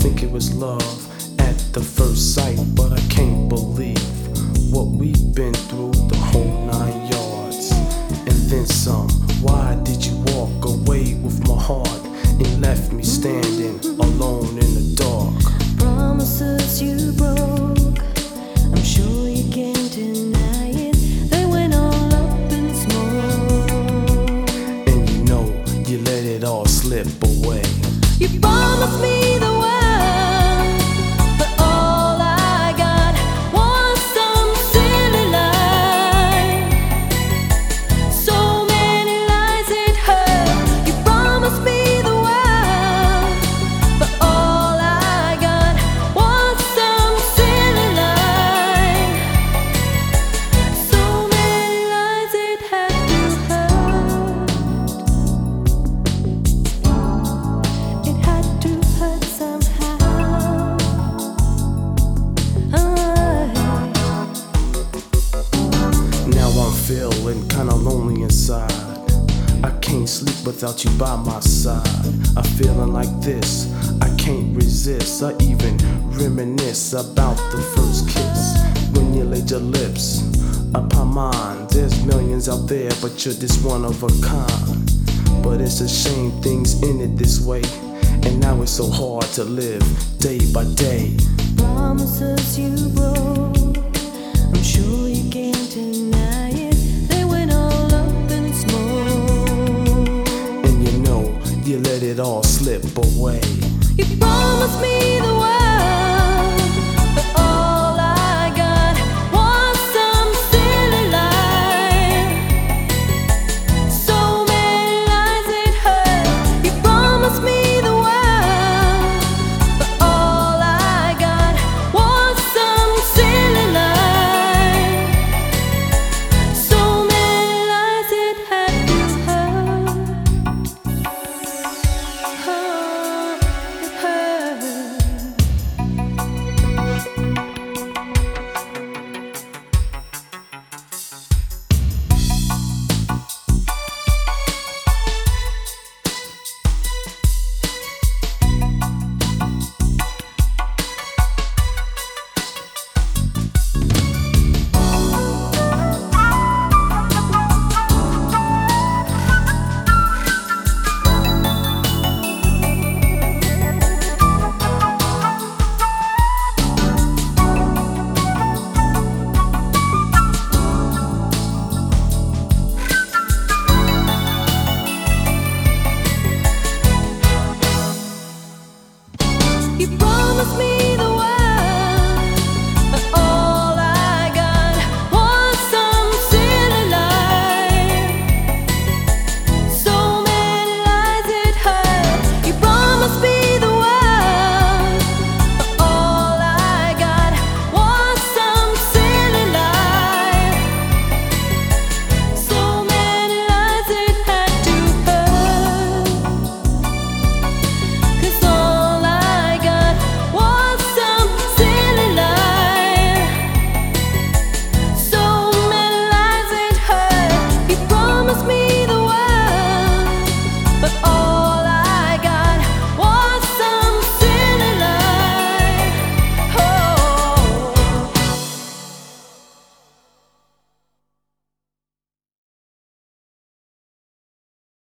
think it was love at the first sight, but I can't believe what we've been through, the whole 9 yards. And then some. Why did you walk away with my heart and left me standing alone in the dark? Promises you broke, I'm sure you can't deny it. They went all up in smoke, and you know you let it all slip away. You promised me the world, but all I got was some silly lie. So many lies it hurt. You promised me the world, but all I got was some silly lie. So many lies it had to hurt. It had to hurt somehow. Now I'm feeling kinda lonely inside. I can't sleep without you by my side. I'm feeling like this, I can't resist. I even reminisce about the first kiss when you laid your lips upon mine. There's millions out there, but you're this one of a kind. But it's a shame things ended this way, and now it's so hard to live day by day. Promises you broke, I'm sure you can't deny it. They went all up in smoke, And you know you let it all slip away. you promised me the world, but all I got was some silly lie. So many lies it hurt. You promised me the world, but all I got was some silly lie. So many lies it had to hurt. It hurt. You promised me the